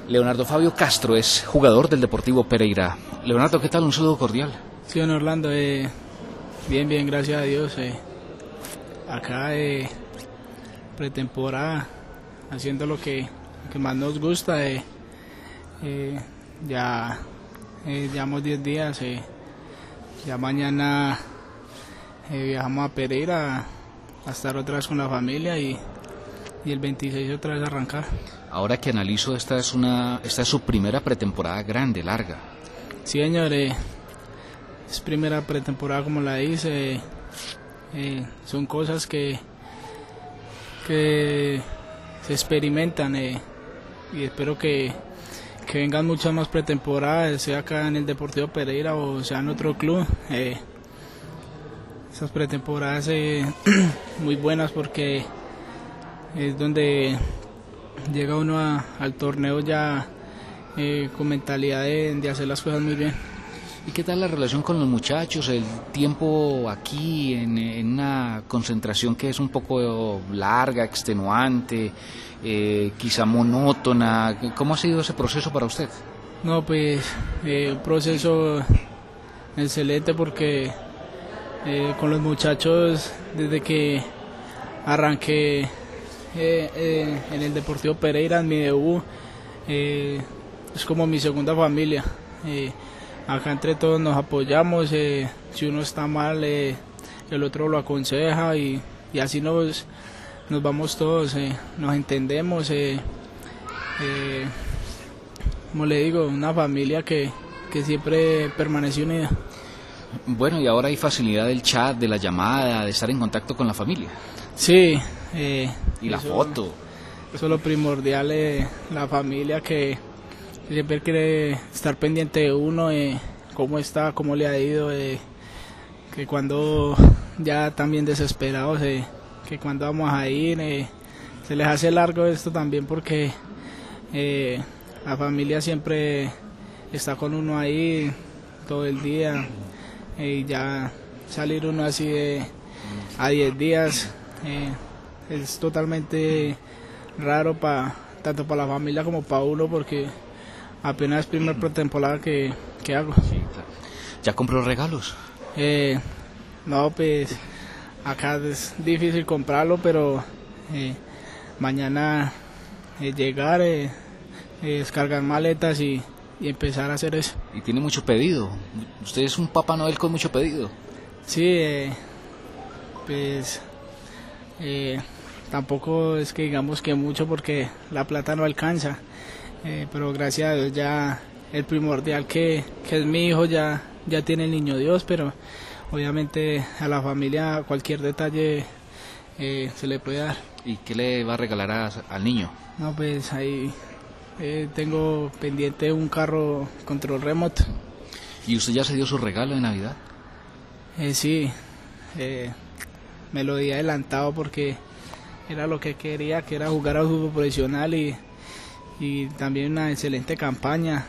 Leonardo Fabio Castro es jugador del Deportivo Pereira. Leonardo, ¿qué tal? Un saludo cordial. Sí, don Orlando, bien, gracias a Dios. Acá pretemporada, haciendo lo que más nos gusta. Ya llevamos 10 días, ya mañana viajamos a Pereira a estar otra vez con la familia y el 26 otra vez arrancar. Ahora que analizo, esta es su primera pretemporada grande, larga. Sí, señor, es primera pretemporada, como la dice. Son cosas que se experimentan, y espero que vengan muchas más pretemporadas, sea acá en el Deportivo Pereira o sea en otro club. Esas pretemporadas muy buenas, porque es donde llega uno al torneo ya con mentalidad de hacer las cosas muy bien. ¿Y qué tal la relación con los muchachos? El tiempo aquí en una concentración que es un poco larga, extenuante, quizá monótona. ¿Cómo ha sido ese proceso para usted? No, pues un proceso excelente, porque con los muchachos, desde que arranqué en el Deportivo Pereira, en mi debut, es como mi segunda familia. Acá entre todos nos apoyamos, si uno está mal, el otro lo aconseja, y así nos vamos todos, nos entendemos, como le digo, una familia que siempre permanece unida. Bueno, y ahora hay facilidad del chat, de la llamada, de estar en contacto con la familia. Sí. Y la foto. Eso es lo primordial, la familia que siempre quiere estar pendiente de uno, cómo está, cómo le ha ido, que cuando ya también desesperados, que cuando vamos a ir, se les hace largo esto también, porque la familia siempre está con uno ahí todo el día, y ya salir uno así a 10 días es totalmente raro, tanto para la familia como para uno, porque apenas es primera pretemporada que hago. Sí, claro. ¿Ya compró regalos? No, pues acá es difícil comprarlo, pero mañana llegar, descargar maletas y empezar a hacer eso. ¿Y tiene mucho pedido? ¿Usted es un Papá Noel con mucho pedido? Sí, pues tampoco es que digamos que mucho, porque la plata no alcanza. Pero gracias a Dios ya el primordial, que es mi hijo, ya tiene el niño Dios, pero obviamente a la familia cualquier detalle se le puede dar. ¿Y qué le va a regalar al niño? No, pues ahí tengo pendiente un carro control remoto. ¿Y usted ya se dio su regalo de Navidad? Sí, me lo di adelantado, porque era lo que quería, que era jugar al fútbol profesional, y también una excelente campaña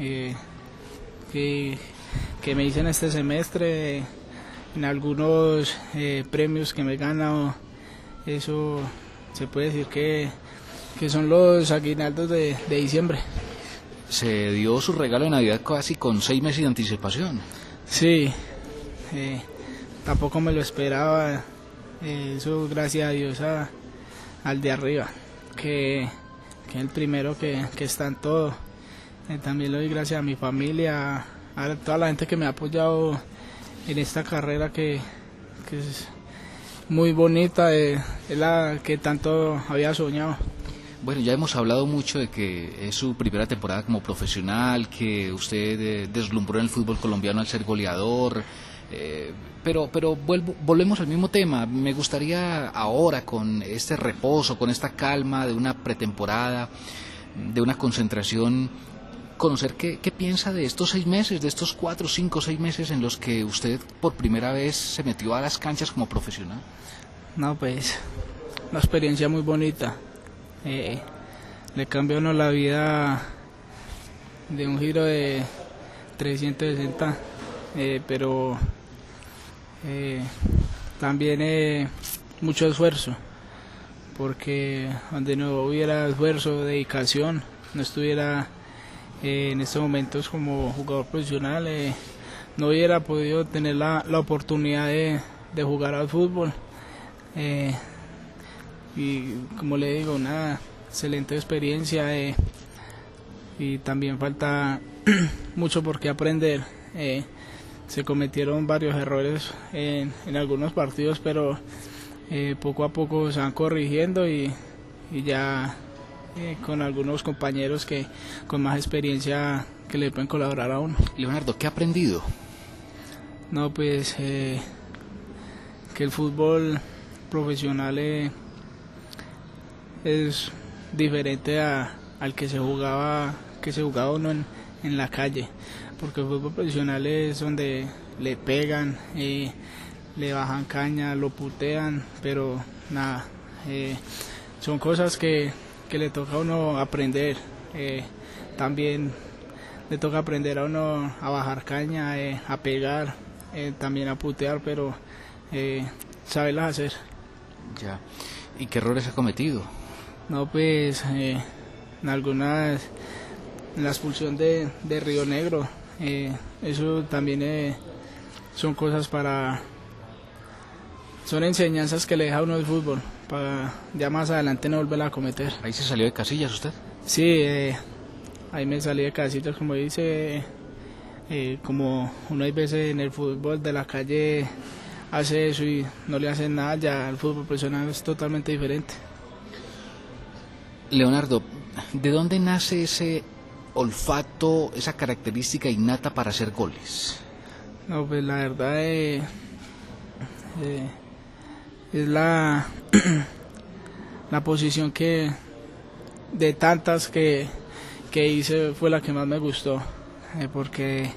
que me hice en este semestre, en algunos premios que me he ganado. Eso se puede decir que son los aguinaldos de diciembre. Se dio su regalo de Navidad casi con 6 meses de anticipación. Sí, tampoco me lo esperaba. Eso gracias a Dios, al de arriba, que es el primero que está en todo. También le doy gracias a mi familia, a toda la gente que me ha apoyado en esta carrera, que es muy bonita, es la que tanto había soñado. Bueno, ya hemos hablado mucho de que es su primera temporada como profesional, que usted deslumbró en el fútbol colombiano al ser goleador, pero volvemos al mismo tema. Me gustaría ahora, con este reposo, con esta calma de una pretemporada, de una concentración, conocer qué piensa de estos 6 meses, de estos 4, 5, 6 meses en los que usted por primera vez se metió a las canchas como profesional. No, pues una experiencia muy bonita. Le cambió a uno la vida de un giro de 360, pero también mucho esfuerzo, porque donde no hubiera esfuerzo, dedicación, no estuviera en estos momentos como jugador profesional, no hubiera podido tener la oportunidad de jugar al fútbol. Y como le digo, una excelente experiencia, y también falta mucho por qué aprender. Se cometieron varios errores en algunos partidos, pero poco a poco se van corrigiendo y ya con algunos compañeros con más experiencia que le pueden colaborar a uno. Leonardo, ¿qué ha aprendido? No, pues que el fútbol profesional es diferente al que se jugaba uno en la calle, porque el fútbol profesional es donde le pegan, le bajan caña, lo putean, pero nada, son cosas que le toca a uno aprender. También le toca aprender a uno a bajar caña, a pegar, también a putear, pero saberlas hacer. Ya. ¿Y qué errores ha cometido? No, pues en la expulsión de Río Negro, eso también son cosas son enseñanzas que le deja a uno el fútbol, para ya más adelante no volver a cometer. ¿Ahí se salió de casillas usted? Sí, ahí me salí de casillas, como dice, como uno hay veces en el fútbol de la calle hace eso y no le hacen nada, ya el fútbol profesional es totalmente diferente. Leonardo, ¿de dónde nace ese olfato, esa característica innata para hacer goles? No, pues la verdad es la posición que de tantas que hice fue la que más me gustó, porque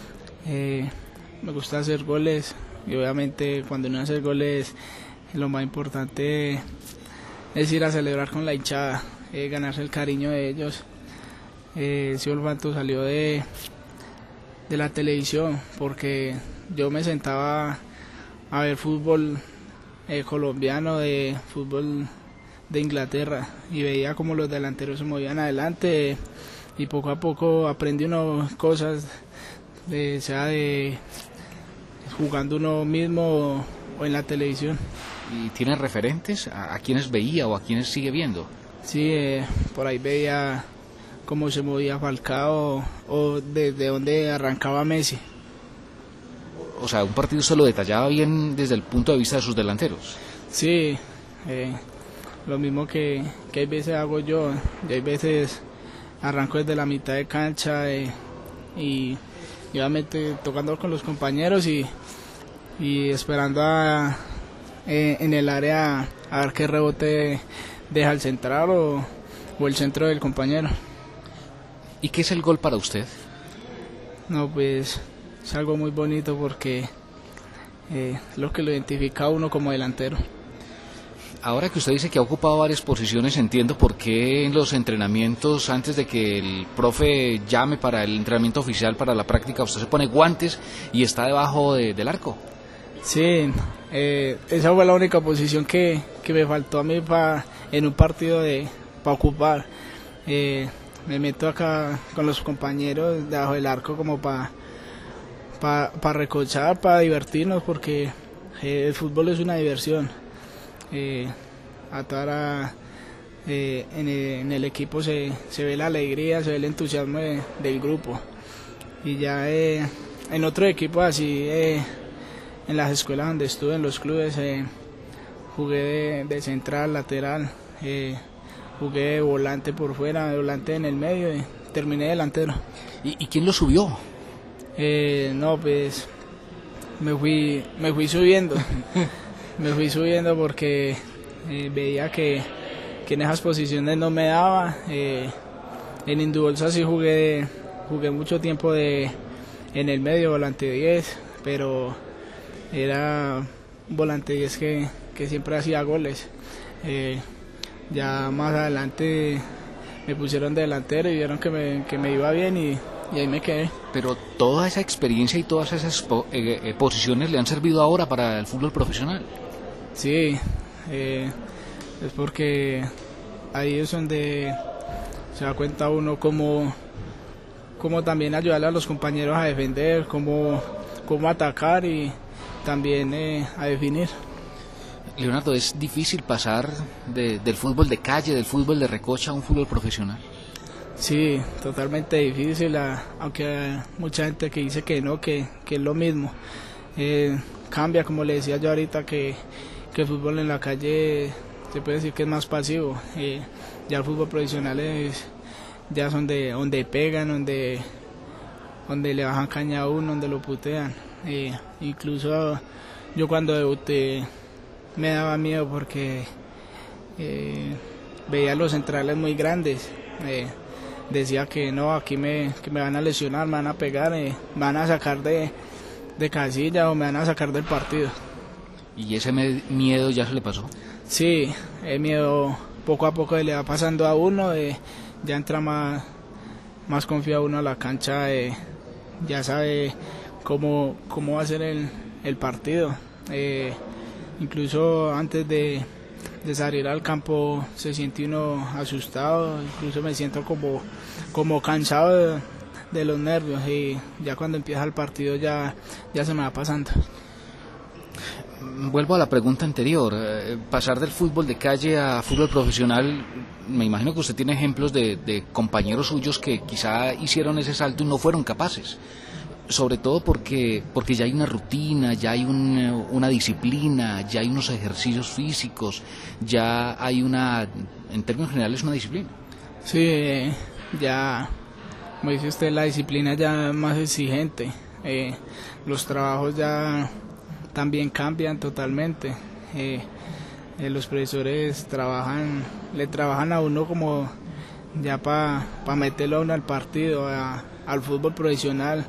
me gusta hacer goles y obviamente cuando uno hace goles lo más importante es ir a celebrar con la hinchada, ganarse el cariño de ellos. Ese olfato salió de la televisión, porque yo me sentaba a ver fútbol colombiano, de fútbol de Inglaterra, y veía como los delanteros se movían adelante, y poco a poco aprendí unas cosas, sea de jugando uno mismo o en la televisión. ¿Y tiene referentes a quienes veía o a quienes sigue viendo? Sí, por ahí veía cómo se movía Falcao o desde dónde arrancaba Messi. O sea, un partido se lo detallaba bien desde el punto de vista de sus delanteros. Sí, lo mismo que hay veces hago yo, y hay veces arranco desde la mitad de cancha y obviamente tocando con los compañeros y esperando en el área a ver qué rebote deja el central o el centro del compañero. ¿Y qué es el gol para usted? No, pues es algo muy bonito porque es lo que lo identifica a uno como delantero. Ahora que usted dice que ha ocupado varias posiciones, entiendo por qué en los entrenamientos, antes de que el profe llame para el entrenamiento oficial, para la práctica, usted se pone guantes y está debajo del arco. Sí, esa fue la única posición que me faltó a mí en un partido para ocupar. Me meto acá con los compañeros debajo del arco como para recochar, para divertirnos, porque el fútbol es una diversión. En el equipo se ve la alegría, se ve el entusiasmo del grupo. Y ya en otro equipo así, en las escuelas donde estuve, en los clubes, jugué de central, lateral, jugué de volante por fuera, de volante en el medio y terminé delantero. ¿Y quién lo subió? No, pues me fui subiendo. Me fui subiendo porque veía que en esas posiciones no me daba. En Indubolsa sí jugué mucho tiempo en el medio, volante 10, pero era un volante 10 que siempre hacía goles. Ya más adelante me pusieron de delantero y vieron que me iba bien y ahí me quedé. Pero toda esa experiencia y todas esas posiciones le han servido ahora para el fútbol profesional. Sí, es porque ahí es donde se da cuenta uno cómo también ayudarle a los compañeros a defender, cómo atacar y también a definir. Leonardo, ¿es difícil pasar del fútbol de calle, del fútbol de recocha a un fútbol profesional? Sí, totalmente difícil, aunque hay mucha gente que dice que no, que es lo mismo. Cambia, como le decía yo ahorita, que el fútbol en la calle se puede decir que es más pasivo. Ya el fútbol profesional ya son donde pegan, donde le bajan caña a uno, donde lo putean. Incluso yo cuando debuté me daba miedo porque veía los centrales muy grandes. Decía que no, aquí que me van a lesionar, me van a pegar, me van a sacar de casilla o me van a sacar del partido. ¿Y ese miedo ya se le pasó? Sí, el miedo poco a poco le va pasando a uno, ya entra más confiado uno a la cancha, ya sabe cómo va a ser el partido. Incluso antes de salir al campo se siente uno asustado, incluso me siento como cansado de los nervios, y ya cuando empieza el partido ya se me va pasando. Vuelvo a la pregunta anterior, pasar del fútbol de calle a fútbol profesional, me imagino que usted tiene ejemplos de compañeros suyos que quizá hicieron ese salto y no fueron capaces, sobre todo porque ya hay una rutina, ya hay una disciplina, ya hay unos ejercicios físicos, ya hay en términos generales, una disciplina. Sí, ya, como dice usted, la disciplina ya es más exigente, los trabajos ya también cambian totalmente. Los profesores le trabajan a uno como ya para meterlo a uno al partido, al fútbol profesional.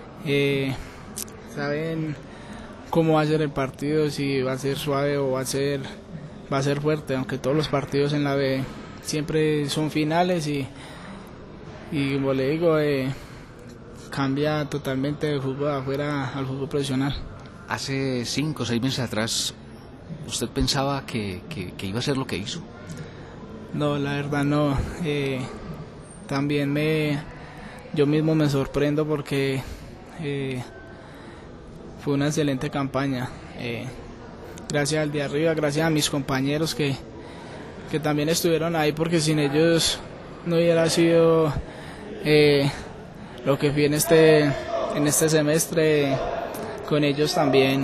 Saben cómo va a ser el partido, si va a ser suave o va a ser fuerte, aunque todos los partidos en la B siempre son finales y como le digo, cambia totalmente de fútbol de afuera al fútbol profesional. Hace 5 o 6 meses atrás, ¿usted pensaba que iba a ser lo que hizo? No, la verdad no. También yo mismo me sorprendo porque fue una excelente campaña. Gracias al de arriba, gracias a mis compañeros que también estuvieron ahí, porque sin ellos no hubiera sido lo que fui en este semestre. Con ellos también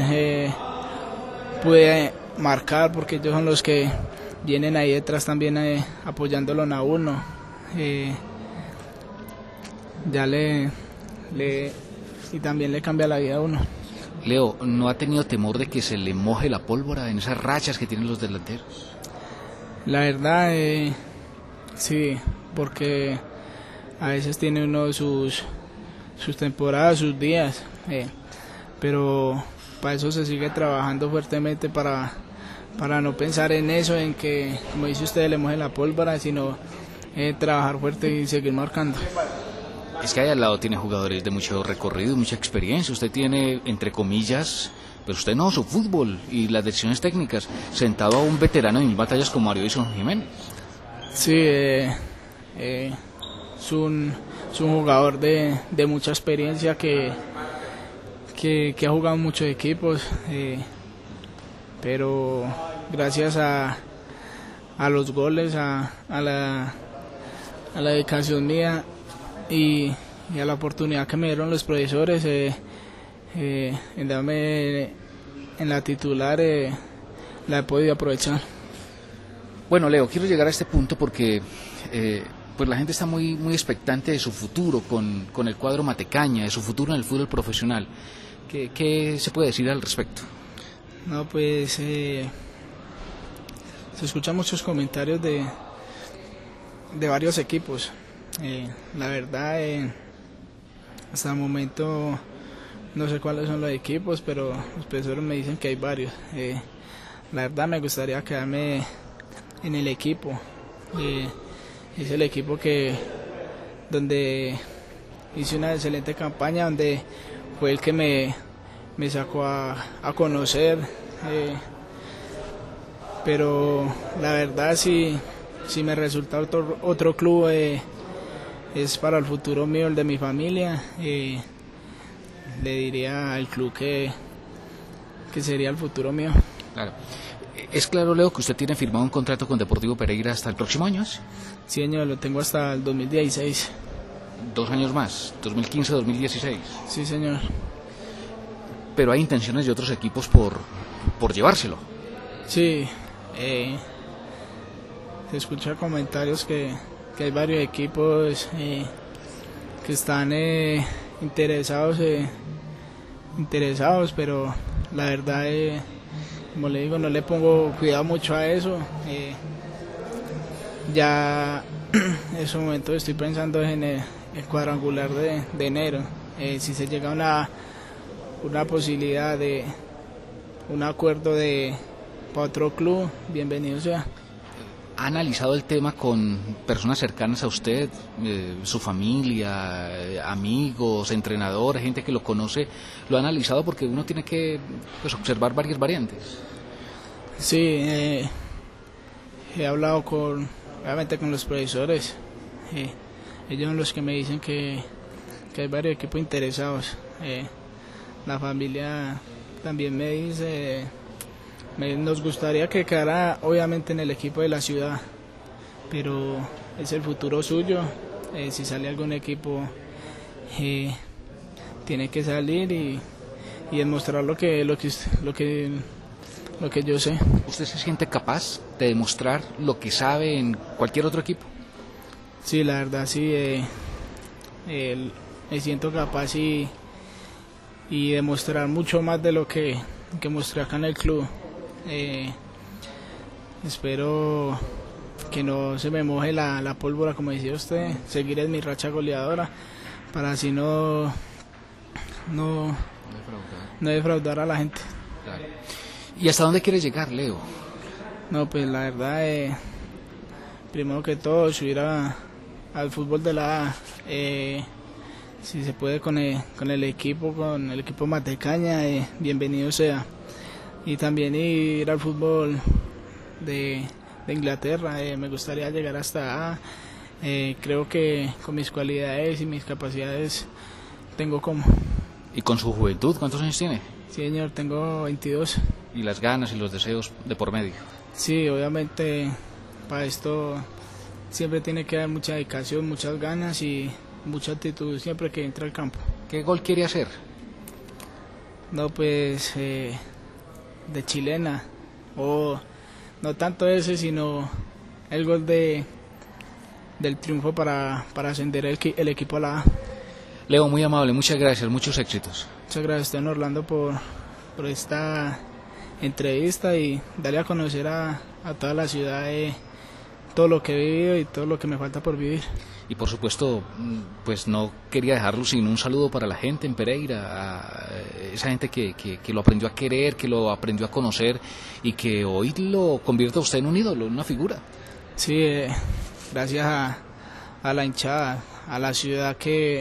pude marcar, porque ellos son los que vienen ahí detrás también apoyándolo a uno. Y también le cambia la vida a uno. Leo, ¿no ha tenido temor de que se le moje la pólvora en esas rachas que tienen los delanteros? La verdad, sí, porque a veces tiene uno sus temporadas, sus días, pero para eso se sigue trabajando fuertemente, para no pensar en eso, en que, como dice usted, le moje la pólvora, sino trabajar fuerte y seguir marcando. Es que ahí al lado tiene jugadores de mucho recorrido, mucha experiencia. Usted tiene, entre comillas, pero usted no, su fútbol y las decisiones técnicas, sentado a un veterano en mil batallas como Mario Edison Jiménez. Sí, es un jugador de mucha experiencia que ha jugado en muchos equipos, pero gracias a los goles, a la dedicación mía y a la oportunidad que me dieron los profesores en darme en la titular, la he podido aprovechar. Bueno, Leo, quiero llegar a este punto porque pues la gente está muy expectante de su futuro con el cuadro Matecaña, de su futuro en el fútbol profesional. ¿Qué se puede decir al respecto? No, pues se escuchan muchos comentarios de varios equipos. La verdad, hasta el momento no sé cuáles son los equipos, pero los profesores me dicen que hay varios. La verdad, me gustaría quedarme en el equipo. Es el equipo donde hice una excelente campaña, donde fue el que me sacó a conocer, pero la verdad, si si me resulta otro club, es para el futuro mío, el de mi familia. Le diría al club que sería el futuro mío. Claro. Es claro, Leo, que usted tiene firmado un contrato con Deportivo Pereira hasta el próximo año, ¿sí? Sí, señor, lo tengo hasta el 2016. 2 años más, 2015-2016. Sí, señor. Pero hay intenciones de otros equipos por llevárselo. Sí, se escucha comentarios que hay varios equipos que están interesados, pero la verdad, como le digo, no le pongo cuidado mucho a eso. Ya en su momento estoy pensando en el cuadrangular de enero. Si se llega a una posibilidad de un acuerdo para otro club, bienvenido sea. ¿Ha analizado el tema con personas cercanas a usted, su familia, amigos, entrenadores, gente que lo conoce? ¿Lo ha analizado? Porque uno tiene que observar varias variantes. Sí, he hablado obviamente con los profesores. Ellos son los que me dicen que hay varios equipos interesados. La familia también me dice... Nos gustaría que quedara obviamente en el equipo de la ciudad, pero es el futuro suyo. Si sale algún equipo, tiene que salir y demostrar lo que yo sé. ¿Usted se siente capaz de demostrar lo que sabe en cualquier otro equipo? Sí, la verdad sí, me siento capaz y demostrar mucho más de lo que mostré acá en el club. Espero que no se me moje la pólvora, como decía usted, seguir en mi racha goleadora para así no defraudar a la gente. Claro. ¿Y hasta dónde quiere llegar, Leo? No, pues la verdad, primero que todo subir al fútbol de la A, si se puede con el equipo Matecaña, bienvenido sea. Y también ir al fútbol de Inglaterra, me gustaría llegar hasta A. Creo que con mis cualidades y mis capacidades tengo como. ¿Y con su juventud cuántos años tiene? Sí, señor, tengo 22. ¿Y las ganas y los deseos de por medio? Sí, obviamente para esto siempre tiene que haber mucha dedicación, muchas ganas y mucha actitud siempre que entra al campo. ¿Qué gol quiere hacer? No, pues... de chilena, o no tanto ese, sino el gol del triunfo para ascender el equipo a la A. Leo, muy amable, muchas gracias, muchos éxitos. Muchas gracias, don Orlando, por esta entrevista y darle a conocer a toda la ciudad todo lo que he vivido y todo lo que me falta por vivir. Y por supuesto, pues no quería dejarlo sin un saludo para la gente en Pereira, a esa gente que lo aprendió a querer, que lo aprendió a conocer y que hoy lo convierte a usted en un ídolo, en una figura. Sí, gracias a la hinchada, a la ciudad que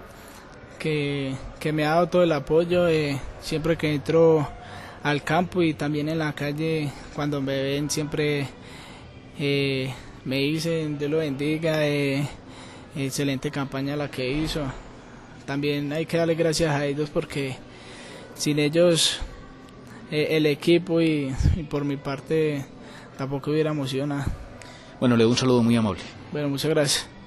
me ha dado todo el apoyo siempre que entro al campo y también en la calle, cuando me ven siempre me dicen Dios lo bendiga, excelente campaña la que hizo. También hay que darle gracias a ellos porque sin ellos el equipo y por mi parte tampoco hubiéramos ido nada. Bueno, le doy un saludo muy amable. Bueno, muchas gracias.